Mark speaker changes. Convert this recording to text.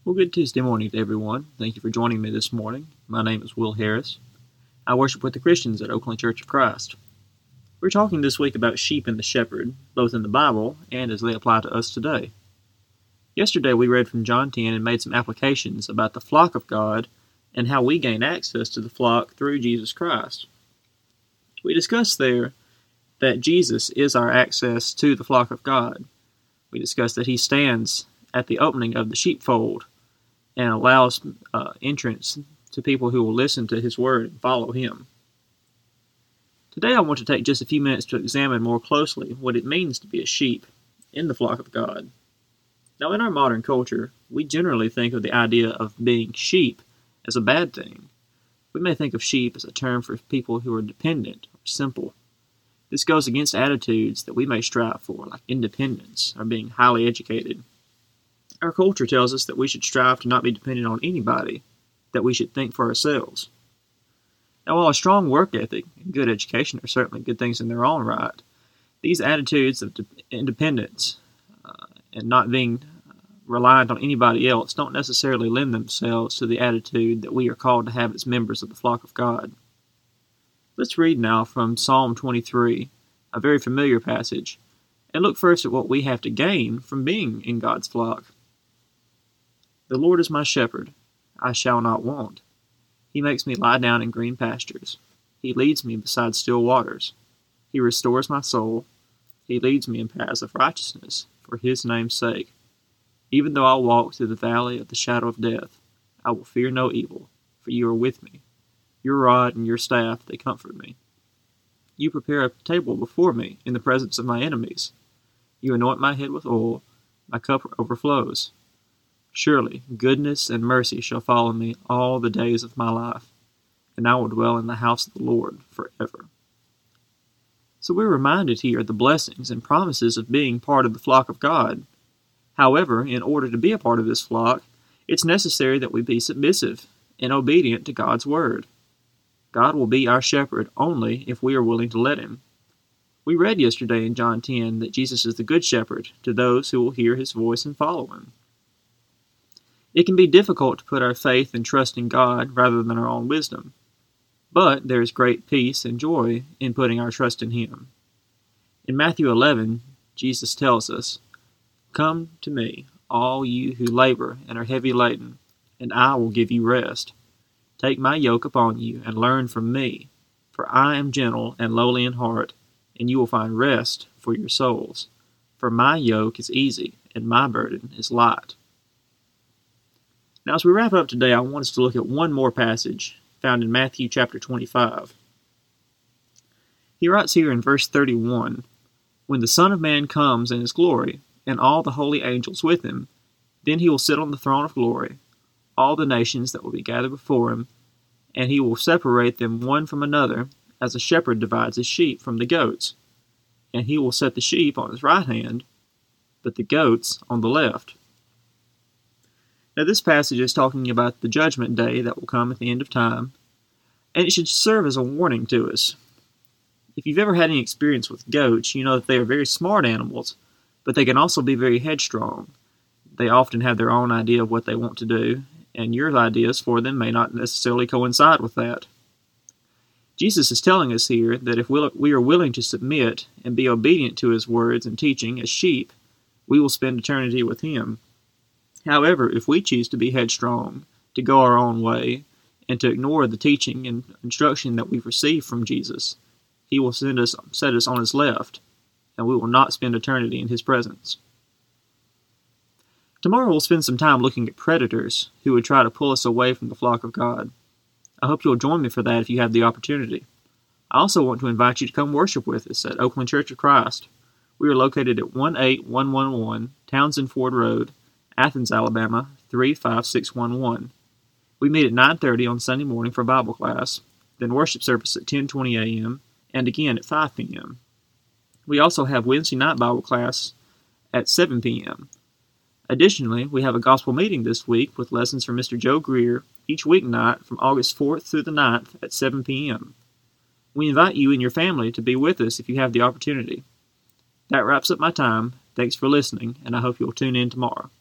Speaker 1: Well, good Tuesday morning to everyone. Thank you for joining me this morning. My name is Will Harris. I worship with the Christians at Oakland Church of Christ. We're talking this week about sheep and the shepherd, both in the Bible and as they apply to us today. Yesterday we read from John 10 and made some applications about the flock of God and how we gain access to the flock through Jesus Christ. We discussed there that Jesus is our access to the flock of God. We discussed that he stands at the opening of the sheepfold and allows entrance to people who will listen to his word and follow him. Today I want to take just a few minutes to examine more closely what it means to be a sheep in the flock of God. Now, in our modern culture, we generally think of the idea of being sheep as a bad thing. We may think of sheep as a term for people who are dependent or simple. This goes against attitudes that we may strive for, like independence or being highly educated. Our culture tells us that we should strive to not be dependent on anybody, that we should think for ourselves. Now, while a strong work ethic and good education are certainly good things in their own right, these attitudes of independence and not being reliant on anybody else don't necessarily lend themselves to the attitude that we are called to have as members of the flock of God. Let's read now from Psalm 23, a very familiar passage, and look first at what we have to gain from being in God's flock. The Lord is my shepherd, I shall not want. He makes me lie down in green pastures. He leads me beside still waters. He restores my soul. He leads me in paths of righteousness for his name's sake. Even though I walk through the valley of the shadow of death, I will fear no evil, for you are with me. Your rod and your staff, they comfort me. You prepare a table before me in the presence of my enemies. You anoint my head with oil, my cup overflows. Surely goodness and mercy shall follow me all the days of my life, and I will dwell in the house of the Lord forever. So we're reminded here of the blessings and promises of being part of the flock of God. However, in order to be a part of this flock, it's necessary that we be submissive and obedient to God's word. God will be our shepherd only if we are willing to let him. We read yesterday in John 10 that Jesus is the good shepherd to those who will hear his voice and follow him. It can be difficult to put our faith and trust in God rather than our own wisdom, but there is great peace and joy in putting our trust in him. In Matthew 11, Jesus tells us, "Come to me, all you who labor and are heavy laden, and I will give you rest. Take my yoke upon you and learn from me, for I am gentle and lowly in heart, and you will find rest for your souls. For my yoke is easy and my burden is light." Now, as we wrap up today, I want us to look at one more passage found in Matthew chapter 25. He writes here in verse 31, "When the Son of Man comes in his glory, and all the holy angels with him, then he will sit on the throne of glory. All the nations that will be gathered before him, and he will separate them one from another, as a shepherd divides his sheep from the goats. And he will set the sheep on his right hand, but the goats on the left." Now, this passage is talking about the judgment day that will come at the end of time, and it should serve as a warning to us. If you've ever had any experience with goats, you know that they are very smart animals, but they can also be very headstrong. They often have their own idea of what they want to do, and your ideas for them may not necessarily coincide with that. Jesus is telling us here that if we are willing to submit and be obedient to his words and teaching as sheep, we will spend eternity with him. However, if we choose to be headstrong, to go our own way, and to ignore the teaching and instruction that we've received from Jesus, he will set us on his left, and we will not spend eternity in his presence. Tomorrow we'll spend some time looking at predators who would try to pull us away from the flock of God. I hope you'll join me for that if you have the opportunity. I also want to invite you to come worship with us at Oakland Church of Christ. We are located at 18111 Townsend Ford Road, Athens, Alabama, 35611. We meet at 9:30 on Sunday morning for Bible class, then worship service at 10:20 a.m., and again at 5 p.m. We also have Wednesday night Bible class at 7 p.m. Additionally, we have a gospel meeting this week with lessons from Mr. Joe Greer each weeknight from August 4th through the 9th at 7 p.m. We invite you and your family to be with us if you have the opportunity. That wraps up my time. Thanks for listening, and I hope you'll tune in tomorrow.